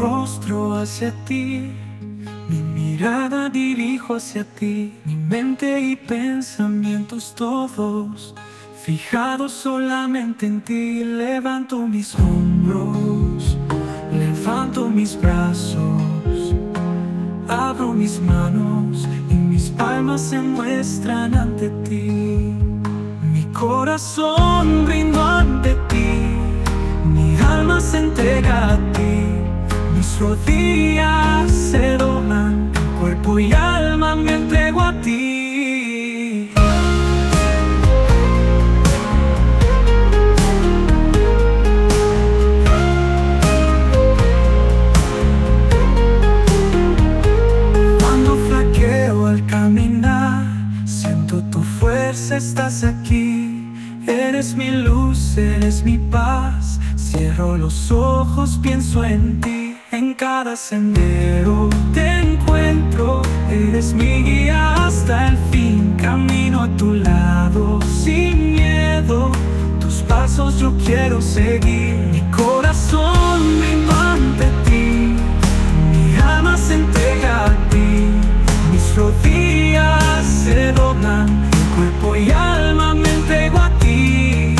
rostro hacia ti, mi mirada dirijo hacia ti, mi mente y pensamientos todos fijados solamente en ti. Levanto mis hombros, levanto mis brazos, abro mis manos y mis palmas se muestran ante ti. Mi corazón brindo ante ti, mi alma se entrega a ti, mis rodillas se doblan, cuerpo y alma me entrego a ti. Cuando flaqueo al caminar, siento tu fuerza, estás aquí. Eres mi luz, eres mi paz. Cierro los ojos, pienso en ti. En cada sendero te encuentro. Eres mi guía hasta el fin. Camino a tu lado sin miedo. Tus pasos yo quiero seguir. Mi corazón brindo ante ti, mi alma se entrega a ti, mis rodillas se doblan, mi cuerpo y alma me entrego a ti.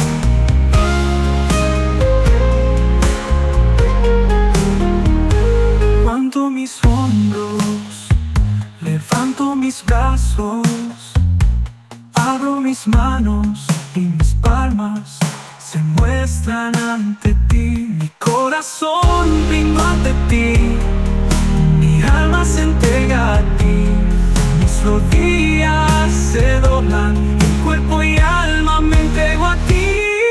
Levanto mis hombros, levanto mis brazos, abro mis manos y mis palmas se muestran ante ti. Mi corazón brindo ante ti, mi alma se entrega a ti, mis rodillas se doblan, mi cuerpo y alma me entrego a ti.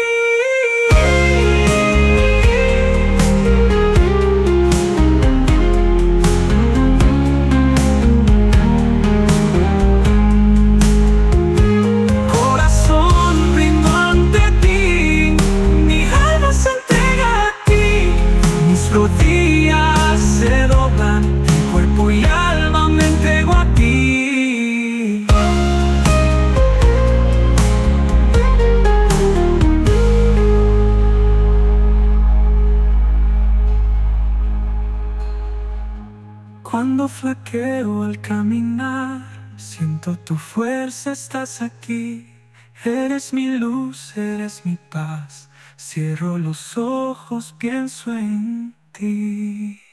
Rodillas se doblan, mi cuerpo y alma me entrego a ti. Cuando flaqueo al caminar, siento tu fuerza, estás aquí. Eres mi luz, eres mi paz. Cierro los ojos, pienso en ti.